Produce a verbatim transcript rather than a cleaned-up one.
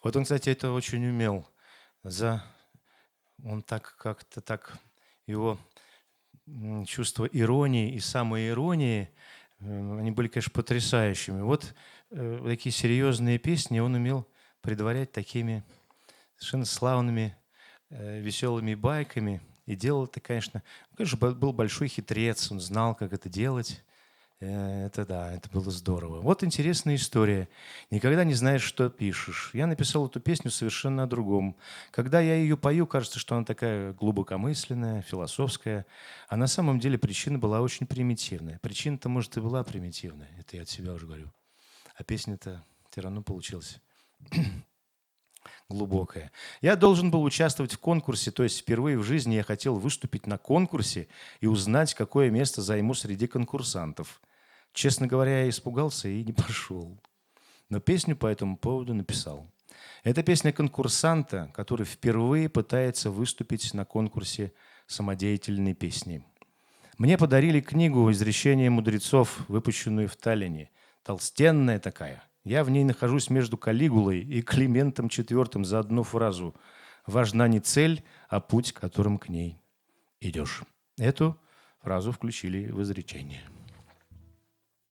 Вот он, кстати, это очень умел. За... Он так как-то так, его м, чувство иронии и самоиронии, э, они были, конечно, потрясающими. Вот э, такие серьезные песни он умел предварять такими совершенно славными, э, веселыми байками. И делал это, конечно, он, конечно, б- был большой хитрец, он знал, как это делать. Э, Это да, это было здорово. Вот интересная история. Никогда не знаешь, что пишешь. Я написал эту песню совершенно о другом. Когда я ее пою, кажется, что она такая глубокомысленная, философская. А на самом деле причина была очень примитивная. Причина-то, может, и была примитивная. Это я от себя уже говорю. А песня-то все равно получилась глубокая. Я должен был участвовать в конкурсе, то есть впервые в жизни я хотел выступить на конкурсе и узнать, какое место займу среди конкурсантов. Честно говоря, я испугался и не пошел. Но песню по этому поводу написал. Это песня конкурсанта, который впервые пытается выступить на конкурсе самодеятельной песни. Мне подарили книгу «Изречения мудрецов», выпущенную в Таллине. Толстенная такая. Я в ней нахожусь между Калигулой и Климентом четвёртым за одну фразу. «Важна не цель, а путь, которым к ней идешь». Эту фразу включили в изречение.